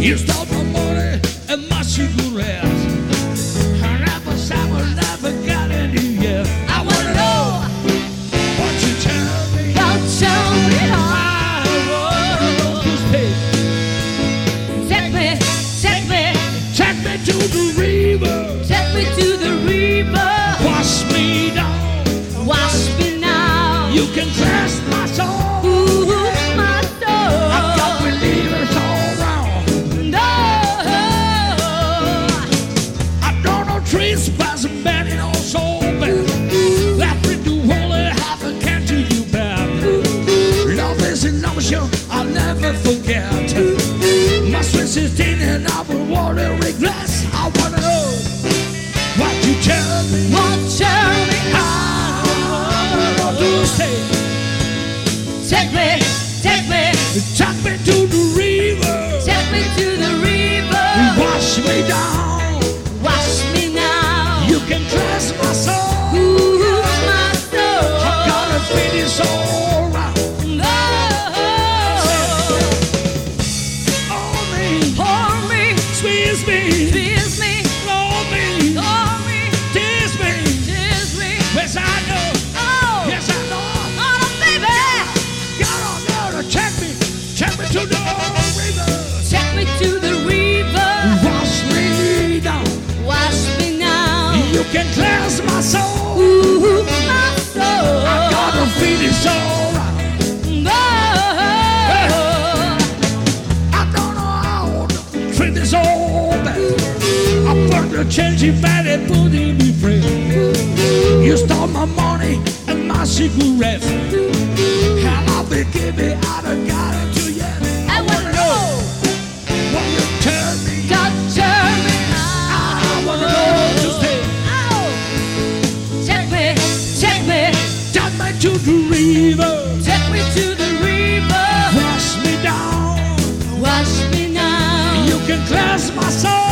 You stole my money and my cigarettes. I never got any yet. I wanna know what you tell me. Don't tell me how. Take me to the river. Take me to the river. Wash me down. Wash me now. You can cleanse my soul. Ooh, my soul. I don't believe it's all wrong. No. I don't know trees passing bad in all soul bad. Left me to only half a can to you bad. Love is an emotion I'll never forget. My sweet 16 and I will water regrets. I wanna know what you tell me. Won't tell me What do you say? Take me, take me, Take me to the river. take me to the river. Wash me down. Wash me now. You can cleanse my soul. Ooh, my soul. I gotta finish all right. No. Hold me, Hold me, squeeze me, kiss me, hold me, hold me, tease me. kiss me. Yes, I know. Oh, Yes, I know. oh, baby. Get on there to take me to the river. Take me to the river. Wash me down. Wash me now. You can cleanse my soul. Ooh, my soul. I gotta finish all right. No. I don't know how to treat this old man. I put the change in bad and put in me free. You stole my money and my cigarettes. And I'll be giving out a got it to you. I wanna know. What you tell me. Don't tell me I wanna know to stay. Oh. Take me, take me, Take me to the river. take me to the river. Wash me down. Wash me now. You can cleanse my soul.